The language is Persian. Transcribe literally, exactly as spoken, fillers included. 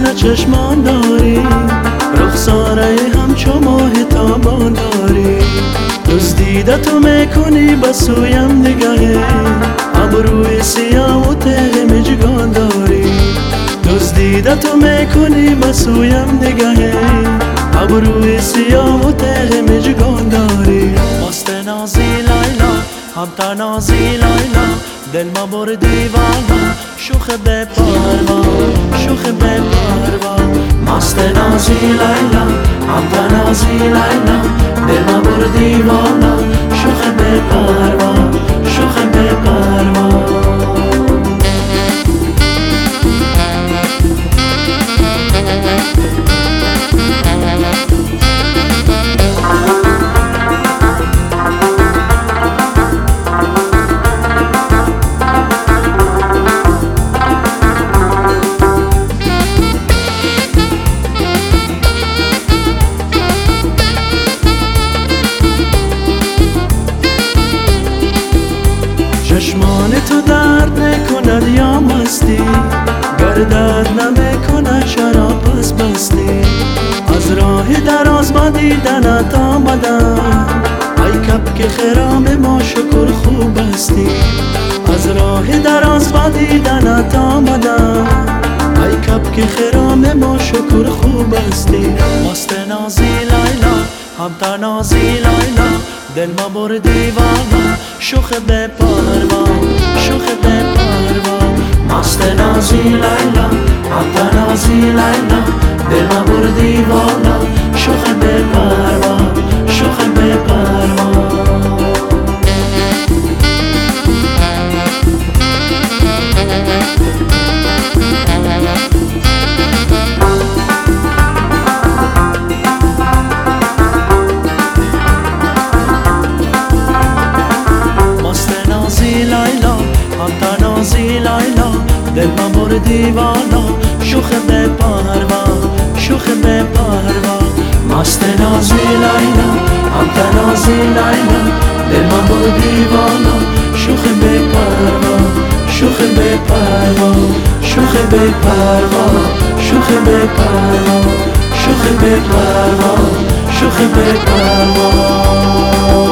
چشم چشمان داری، رخساره همچو ماه تابان داری. دزدیدتو میکنی بسویم نگاهه، ابروی سیاه و تیغ مجگان داری. دزدیدتو میکنی بسویم نگاهه، ابروی سیاه و تیغ مجگان داری. مست نازی لیلا، هم تنازی لیلا، دل ما بر دیوانا، شوخ به پروا، شوخ به پروا. مست نازی لیلا، هم تنازی لیلا، دل ما بر دیوانا، شوخ به پروا، شوخ به پروا. چشمان تو درد نکند یا مستی، گردد نمیکند شراب پس بستی. از راه دراز با دیدنت آمدم، ای کبک خرام ما شکر خوب استی. از راه دراز با دیدنت آمدم، ای کبک خرام ما شکر خوب استی. مست نازی لیلا، هم تنازی لیلا، دل ما بر دیوانا، شوخ به پروا، شوخ به پروا. مست نازی لیلا، هم تنازی لیلا، دل ما بر دیوانا، شوخ به پروا، شوخ به پروا. دل ما بر دیوانا، شوخ به پروا، شوخ به پروا. مست نازی لیلا، هم تنازی لیلا، دل ما بر دیوانا، شوخ به پروا، شوخ به پروا، شوخ به پروا، شوخ به پروا، شوخ به پروا، شوخ به پروا.